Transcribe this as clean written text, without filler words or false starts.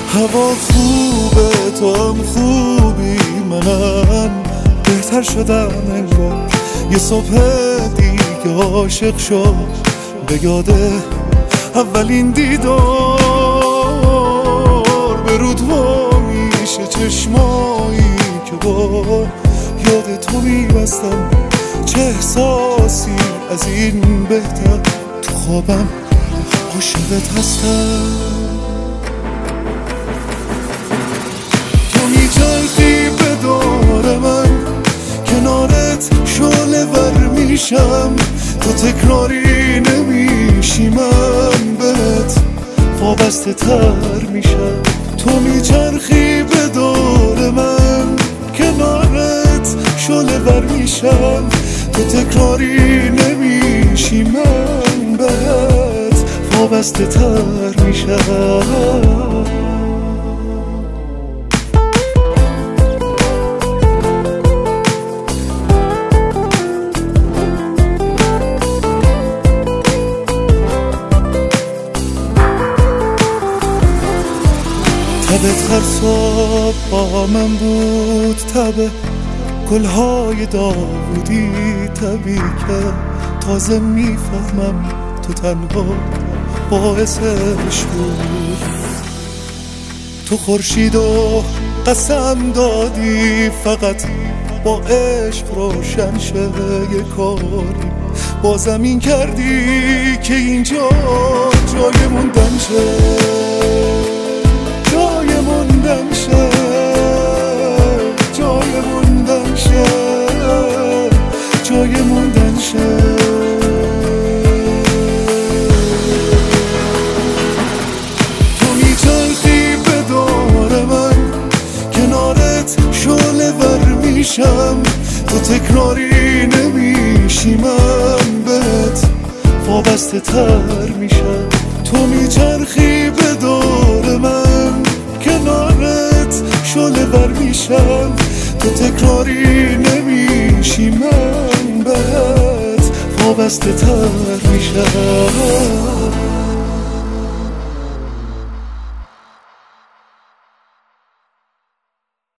هوا خوبه، تو هم خوبی، منم بهتر شدم انگار. یه صبح دیگه عاشق شد به یاده اولین دیدار. به رود وا میشه چشمایی که با یاد تو میبستم. چه احساسی از این بهتر، تو خوابم عاشقت هستم. تو میچرخی به دور من، کنارت شعله ور میشم. تو تکراری نمیشی، من بهت وابسته تر میشم. تو میچرخی به دور من، کنارت شعله ور میشم. تو تکراری نمیشی، من بهت وابسته تر میشم. تبت هر صبح با من بود، تبه گلهای داودی، تبی که تازه میفهمم تو تنها باعثش بود. تو خورشید و قسم دادی فقط با عشق روشن شه یه کاری. با زمین کردی که اینجا جای موندن شه، جای موندن شه، جای موندن شه، جای موندن شه. تو میچرخی به دور من، کنارت شعله ور میشم. تو تکراری نمیشی، من بهت وابسته تر میشم. تو میچرخی به دور من، کنارت شعله ور میشم. تو تکراری نمیشی، من بهت وابسته تر میشم.